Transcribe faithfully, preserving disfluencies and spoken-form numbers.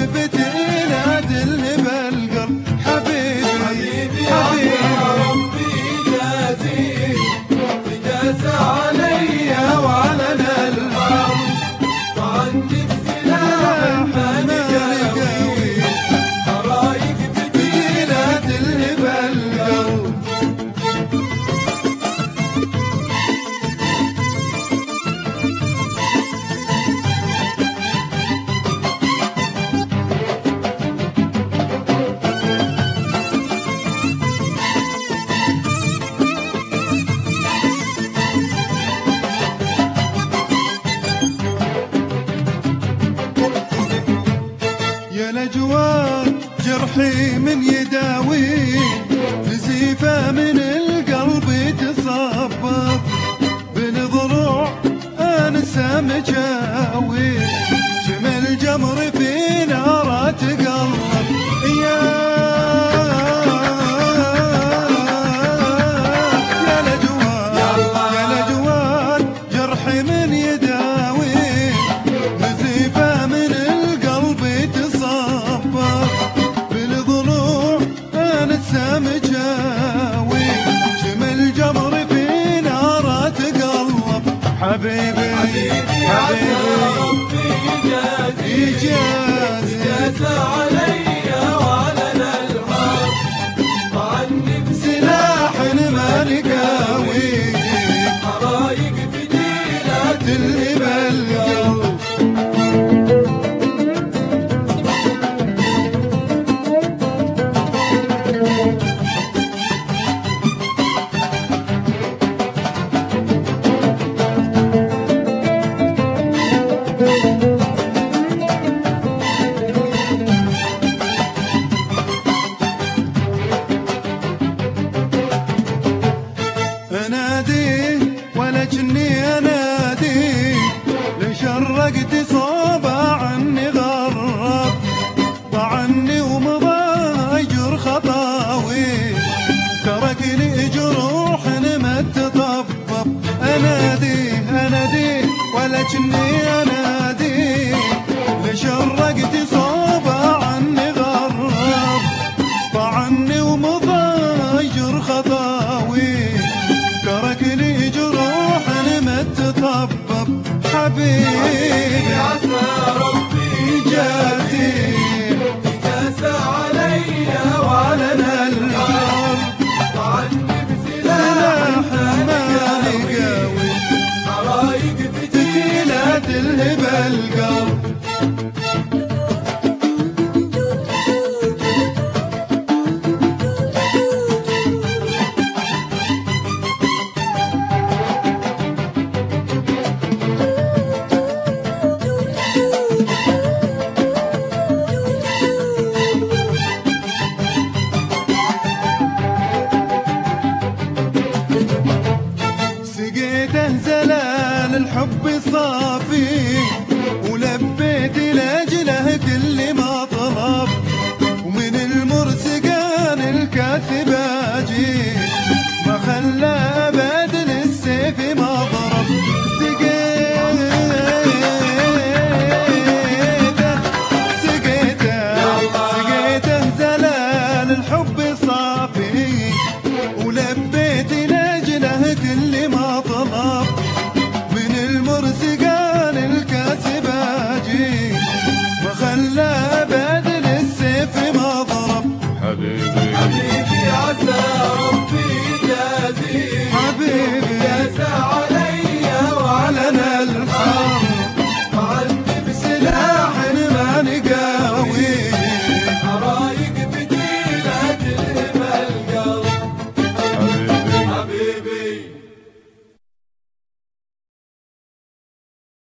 وقفت ينادي اللي بالقلب حبيبي حبيبي ربي جازيه وجاز علي وعلى الألباب وعندك سلاح مالك قوي حرايق ينادي اللي بالقلب. يا لجوان جرحي من يداوي نزيفه من القلب تصبر بالضلوع انسى مجاوي شمل جمر في ناره تقلب يا يا لجوان يا لجوان جرحي من يداوي نزيفه من القلب تصبر بالضلوع انسى مجاوي شمل جمر في ناره تقلب حبيبي حبيبي عسى ربي يجازيه يجازي جاز